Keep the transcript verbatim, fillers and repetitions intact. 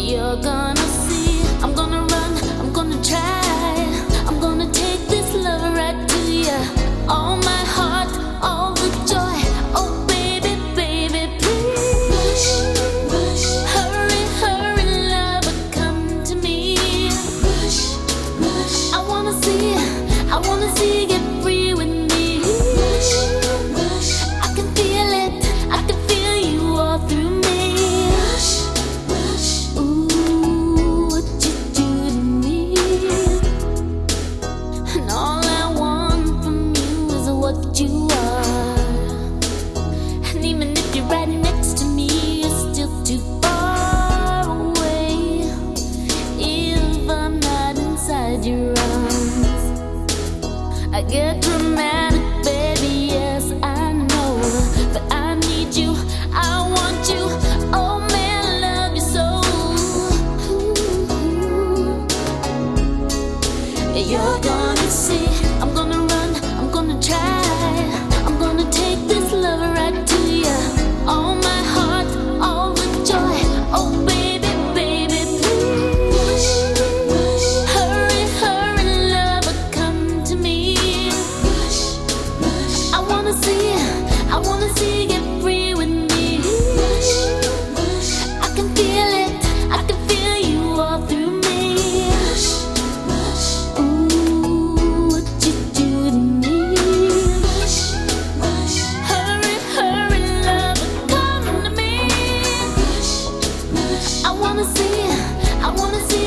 You're gonna see, I'm gonna run, I'm gonna try. I'm gonna take this love right to you. All my heart, all the joy. Oh baby, baby, please. Rush, rush. Hurry, hurry, lover, come to me. Rush, rush. I wanna see, I wanna see you get free with me. Rush, rush. I can feel it, I can feel you all through me. What you are, and even if you're right next to me, you're still too far away. If I'm not inside your arms, I get dramatic, baby. Yes, I know, but I need you. I want you. Oh man, I love you so. Ooh. You're gonna see. I'm gonna run. I'm gonna try. I'm gonna take this love right to you. All my heart, all the joy. Oh baby, baby, please. Rush, rush. Hurry, hurry, lover, come to me. Rush, rush. I wanna see, I wanna see you get free with me. Rush, rush. I can feel it, I can feel you all through me. Rush, rush. Ooh, what you do to me. I wanna see, I wanna see